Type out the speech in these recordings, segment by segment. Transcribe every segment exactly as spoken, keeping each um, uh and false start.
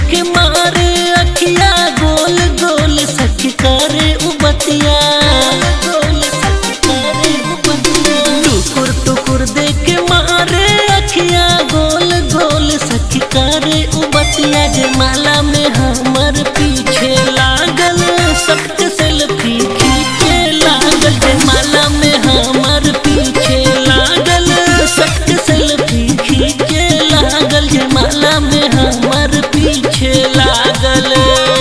के मारे अखिया गोल गोल सच करे उबतिया टुकुर टुकुर देख के मारे अखिया गोल गोल सच करे उबतिया जयमाला में हमर पीछे लागल सबके सेल्फी खींचे लागल जयमाला में हमर पीछे लागल सबके सेल्फी खींचे लागल जयमाला में हमर पीछे लागल।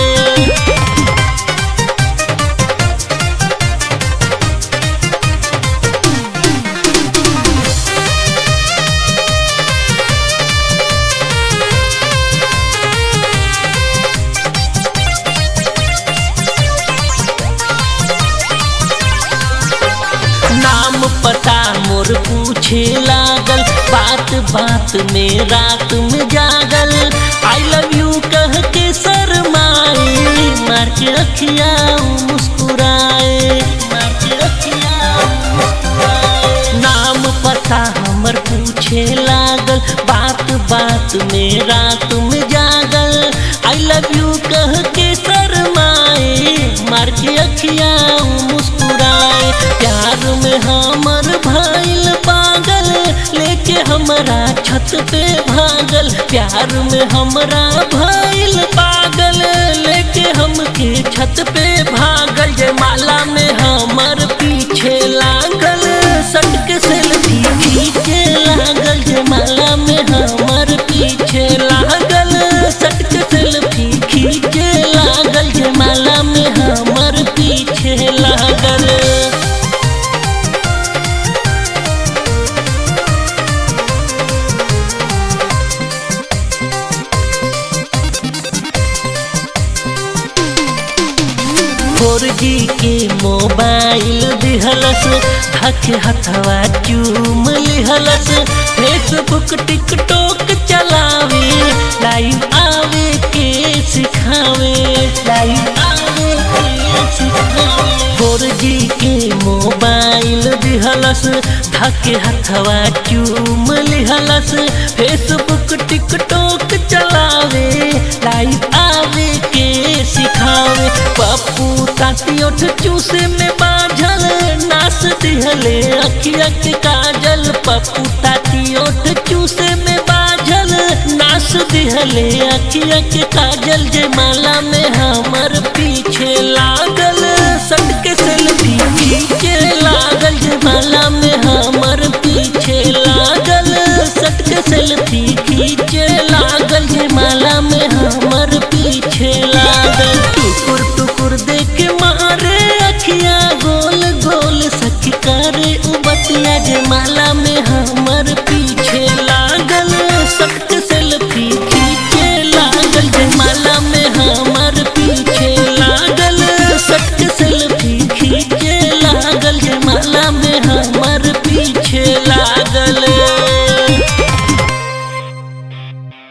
नाम पता मोर पूछे लागल बात बात में रात में जागल आई लव यू कह के शरमाए मार के अखिया मुस्कुराए मार के अखिया मुस्कुराए। नाम पता हमर पूछे लागल बात बात में रात में जागल आई लव यू कह के शरमाए मार के अखिया मुस्कुराए। प्यार में हमर भाईल पागल लेके हमरा छत पे भागल प्यार में हमरा भाईल पागल लेके हमके छत पे भागल जयमाला में हमर पीछे लागल सटके सेल्फी खींचे लागल जयमाला में हमर पीछे लागल सटके सेल्फी खींचे लागल जयमाला में हमर पीछे लागल। फोर जी के मोबाइल दिहलस धक हथवा चूम लिहलस फेसबुक टिकटॉक चलावे लाइव आवे के सिखावे लाइव आवे के सिखावे। फोर जी के मोबाइल दिहलस धक हथवा चूम लिहलस फेसबुक टिकटॉक चलावे लाइव आवे के सिखावे। पप्पू ताती ओठ चूसे में बाझल नास दिहले अखिया के काजल पप्पू ताती ओठ चूसे में बाझल नास दिहले अखिया के काजल जयमाला में हम